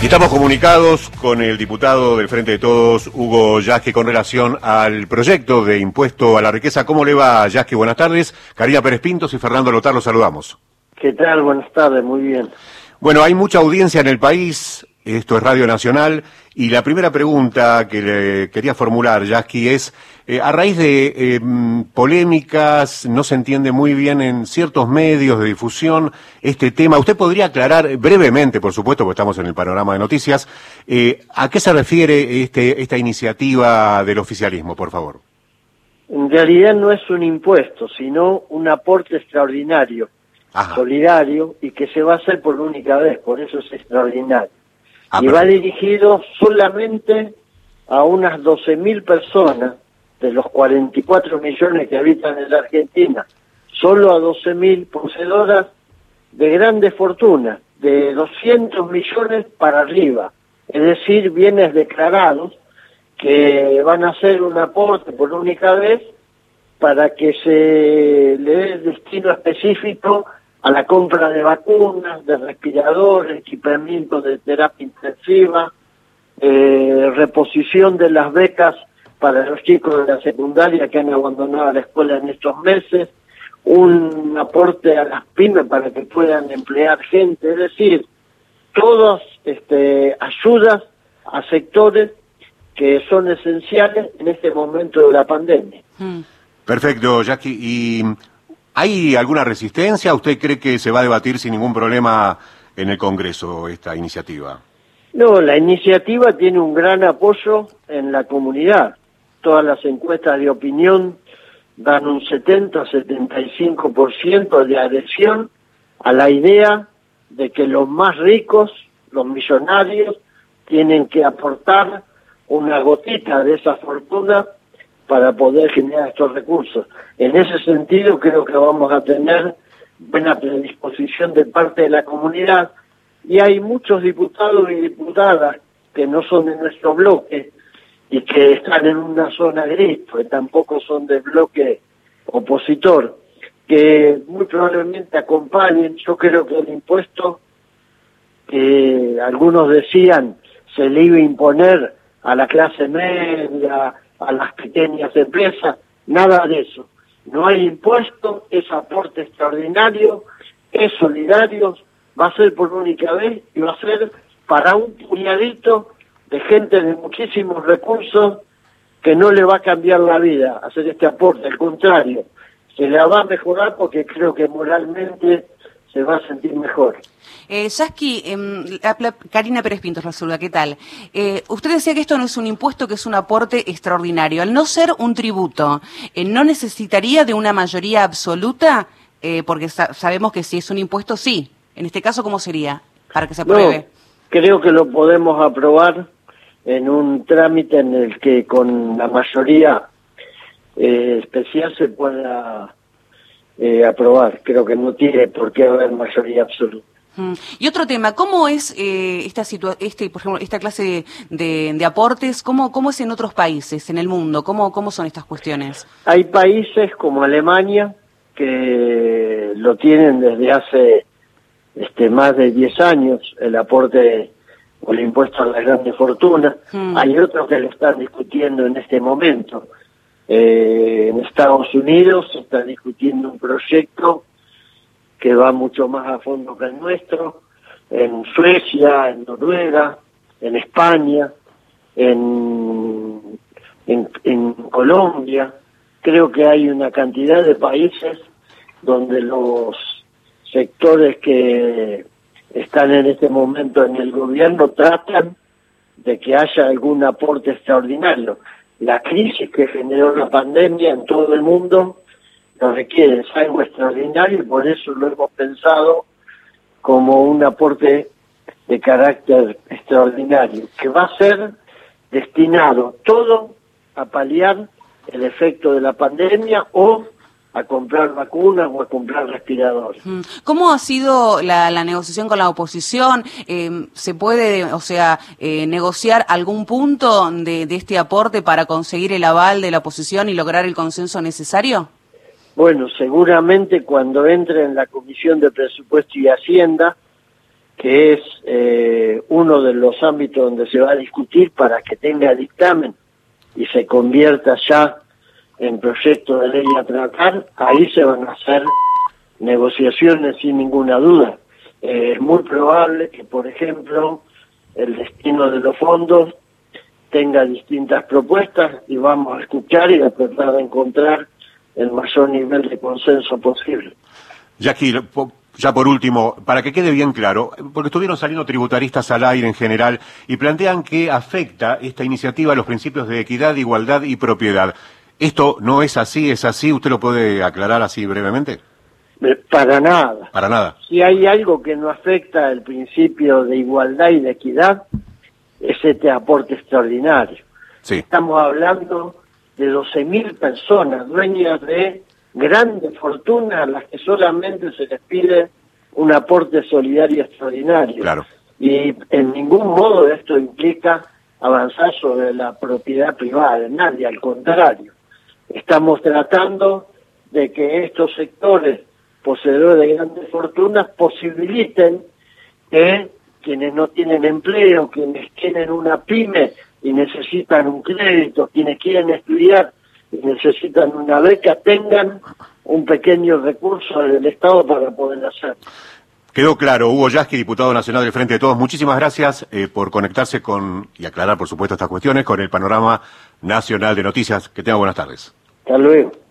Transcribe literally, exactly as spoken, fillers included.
Y estamos comunicados con el diputado del Frente de Todos, Hugo Yasky, con relación al proyecto de impuesto a la riqueza. ¿Cómo le va, Yasky? Buenas tardes. Karina Pérez Pintos y Fernando Lotar, los saludamos. ¿Qué tal? Buenas tardes, muy bien. Bueno, hay mucha audiencia en el país, esto es Radio Nacional, y la primera pregunta que le quería formular, Yasky, es, eh, a raíz de eh, polémicas, no se entiende muy bien en ciertos medios de difusión este tema. ¿Usted podría aclarar brevemente, por supuesto, porque estamos en el panorama de noticias, eh, a qué se refiere este, esta iniciativa del oficialismo, por favor? En realidad no es un impuesto, sino un aporte extraordinario, Ajá. solidario, y que se va a hacer por única vez, por eso es extraordinario. Ah, y va dirigido solamente a unas doce mil personas de los cuarenta y cuatro millones que habitan en la Argentina, solo a doce mil poseedoras de grandes fortunas, de doscientos millones para arriba, es decir, bienes declarados que van a hacer un aporte por única vez para que se le dé destino específico a la compra de vacunas, de respiradores, equipamiento de terapia intensiva, eh, reposición de las becas para los chicos de la secundaria que han abandonado la escuela en estos meses, un aporte a las pymes para que puedan emplear gente, es decir, todas este, ayudas a sectores que son esenciales en este momento de la pandemia. Perfecto, Yasky. ¿Y hay alguna resistencia? ¿Usted cree que se va a debatir sin ningún problema en el Congreso esta iniciativa? No, la iniciativa tiene un gran apoyo en la comunidad. Todas las encuestas de opinión dan un setenta a setenta y cinco por ciento de adhesión a la idea de que los más ricos, los millonarios, tienen que aportar una gotita de esa fortuna para poder generar estos recursos. En ese sentido creo que vamos a tener buena predisposición de parte de la comunidad, y hay muchos diputados y diputadas que no son de nuestro bloque y que están en una zona gris, porque tampoco son del bloque opositor, que muy probablemente acompañen. Yo creo que el impuesto que algunos decían se le iba a imponer a la clase media, a las pequeñas empresas, nada de eso. No hay impuesto, es aporte extraordinario, es solidario, va a ser por única vez y va a ser para un puñadito de gente de muchísimos recursos que no le va a cambiar la vida hacer este aporte, al contrario, se la va a mejorar porque creo que moralmente se va a sentir mejor. Eh, Yasky, eh, Karina Pérez Pintos, la saluda, ¿qué tal? Eh, usted decía que esto no es un impuesto, que es un aporte extraordinario. Al no ser un tributo, eh, ¿no necesitaría de una mayoría absoluta? Eh, porque sa sabemos que si es un impuesto, sí. En este caso, ¿cómo sería para que se apruebe? No, creo que lo podemos aprobar en un trámite en el que con la mayoría eh, especial se pueda eh, aprobar. Creo que no tiene por qué haber mayoría absoluta. Y otro tema, ¿cómo es eh, esta situa este, por ejemplo, esta clase de, de, de aportes? ¿Cómo, ¿Cómo es en otros países, en el mundo? ¿Cómo, cómo son estas cuestiones? Hay países como Alemania que lo tienen desde hace este, más de diez años, el aporte o el impuesto a las grandes fortunas. Hmm. Hay otros que lo están discutiendo en este momento. Eh, en Estados Unidos se está discutiendo un proyecto que va mucho más a fondo que el nuestro, en Suecia, en Noruega, en España, en, en, en Colombia. Creo que hay una cantidad de países donde los sectores que están en este momento en el gobierno tratan de que haya algún aporte extraordinario. La crisis que generó la pandemia en todo el mundo lo requiere, es algo extraordinario, y por eso lo hemos pensado como un aporte de carácter extraordinario, que va a ser destinado todo a paliar el efecto de la pandemia o a comprar vacunas o a comprar respiradores. ¿Cómo ha sido la, la negociación con la oposición? Eh, ¿Se puede, o sea, eh, negociar algún punto de, de este aporte para conseguir el aval de la oposición y lograr el consenso necesario? Bueno, seguramente cuando entre en la Comisión de Presupuesto y Hacienda, que es eh, uno de los ámbitos donde se va a discutir para que tenga dictamen y se convierta ya en proyecto de ley a tratar, ahí se van a hacer negociaciones sin ninguna duda. Eh, es muy probable que, por ejemplo, el destino de los fondos tenga distintas propuestas y vamos a escuchar y a tratar de encontrar el mayor nivel de consenso posible. Jackie, ya por último, para que quede bien claro, porque estuvieron saliendo tributaristas al aire en general y plantean que afecta esta iniciativa a los principios de equidad, igualdad y propiedad. ¿Esto no es así? ¿Es así? ¿Usted lo puede aclarar así brevemente? Para nada. Para nada. Si hay algo que no afecta el principio de igualdad y de equidad, es este aporte extraordinario. Sí. Estamos hablando de doce mil personas, dueñas de grandes fortunas, a las que solamente se les pide un aporte solidario extraordinario. Claro. Y en ningún modo esto implica avanzar sobre la propiedad privada de nadie, al contrario. Estamos tratando de que estos sectores poseedores de grandes fortunas posibiliten que quienes no tienen empleo, quienes tienen una pyme y necesitan un crédito, quienes quieren estudiar y necesitan una beca, tengan un pequeño recurso del Estado para poder hacerlo. Quedó claro. Hugo Yasky, diputado nacional del Frente de Todos, muchísimas gracias eh, por conectarse con y aclarar, por supuesto, estas cuestiones con el panorama nacional de noticias. Que tenga buenas tardes. Hasta luego.